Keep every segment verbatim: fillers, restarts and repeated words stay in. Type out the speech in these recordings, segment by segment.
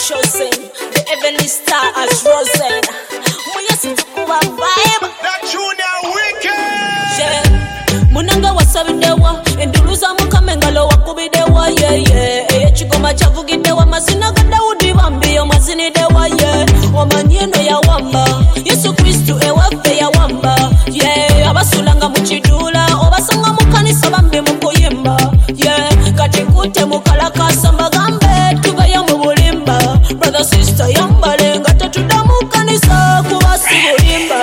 chosen, the heavenly star has risen. Muyesi tukuba vibe. That junior wicked. Yeah. Munanga wasabidewa, enduluza mukamengalo wakubidewa, yeah yeah. Eye chigoma chavugidewa, mazina Daudi bambiyo mazinidewa, yeah. Omanyeno ya wamba, Yesu Kristu ewafe ya wamba, yeah. Abasulanga muchidula, obasanga mukanisa bambi mukuyimba, yeah. Kati kute mukalakasa mbagambe, tubayo mubulimba. Brother sister yambalenga, tatuda mukanisa kubasi bulimba.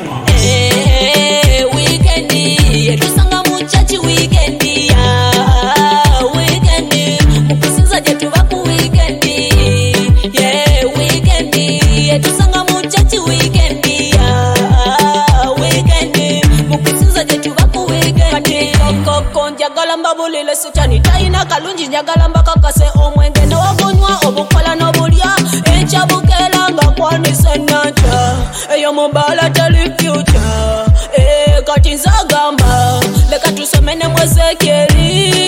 Eh, weekendi, yetusanga muchachi weekendi, yeah. Weekendi, mukusinza jetu baku weekendi, yeah. Weekendi, yetusanga muchachi weekendi, yeah. Weekendi, mukusinza jetu baku weekendi. Koko njagala mbabulile sitani taina kalungi njagala mbakakase omwenge n'obonywa obukola n'obulya ekyabukela nga kwanise nanja eyo mubala teli future eh kati nzagamba leka tusome ne Ezekieli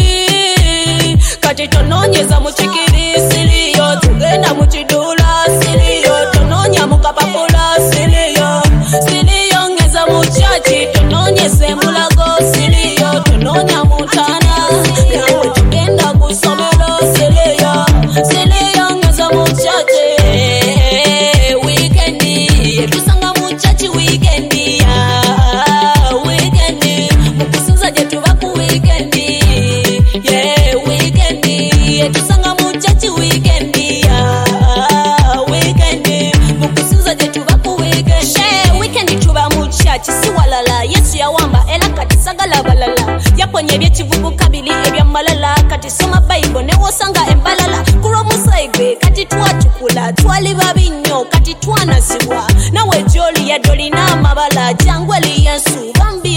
kati tononyeza mu kikiri siriyo tugenda mu kidula siriyo tononya mu kapapula siriyo siriyo ngeza mu chachi tononyeze mulago siriyo tononya mutana nawe tugenda kusomero siriyo siriyo ngeza mu chachi weekendi yetusanga mu chachi weekendi ya weekendi mukusinza jetu baku weekendi yeah weekendi yetusanga mu chachi weekendi ya weekendi mukusinza jetu baku weekendi she weekendi tuba mu chachi si walala Yesu yawamba era kati sagala balala yaponye ebyekivugu kabili ebyamalala kati soma Bible ne wosanga embalala kulo musaigwe kati twatukula twali babinyo kati twanasibwa nawe joli ya dolina amabala jangweli Yesu bambi